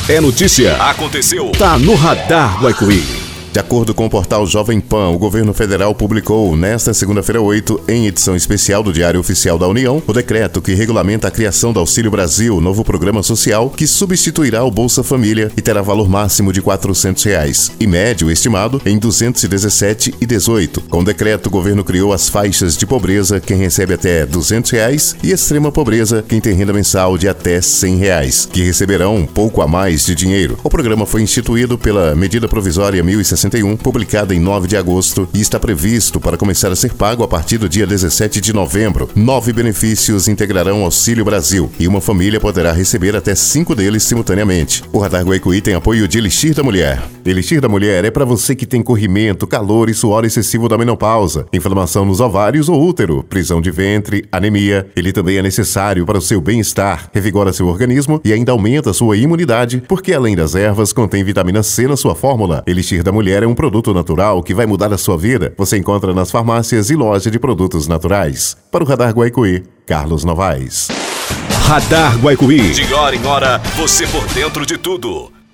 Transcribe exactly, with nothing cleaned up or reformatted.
É notícia. Aconteceu. Tá no Radar Guaicuí. De acordo com o portal Jovem Pan, o governo federal publicou, nesta segunda-feira oito, em edição especial do Diário Oficial da União, o decreto que regulamenta a criação do Auxílio Brasil, novo programa social que substituirá o Bolsa Família e terá valor máximo de quatrocentos reais, e médio estimado em duzentos e dezessete reais e dezoito centavos. Com o decreto, o governo criou as faixas de pobreza, quem recebe até duzentos reais, e extrema pobreza, quem tem renda mensal de até cem reais, que receberão um pouco a mais de dinheiro. O programa foi instituído pela Medida Provisória mil e sessenta e um, publicada em nove de agosto, e está previsto para começar a ser pago a partir do dia dezessete de novembro. Nove benefícios integrarão o Auxílio Brasil e uma família poderá receber até cinco deles simultaneamente. O Radar Guaicuí tem apoio de Elixir da Mulher. Elixir da Mulher é para você que tem corrimento, calor e suor excessivo da menopausa, inflamação nos ovários ou útero, prisão de ventre, anemia. Ele também é necessário para o seu bem-estar, revigora seu organismo e ainda aumenta a sua imunidade, porque além das ervas, contém vitamina C na sua fórmula. Elixir da Mulher é um produto natural que vai mudar a sua vida. Você encontra nas farmácias e loja de produtos naturais. Para o Radar Guaicuí, Carlos Novaes. Radar Guaicuí. De hora em hora, você por dentro de tudo.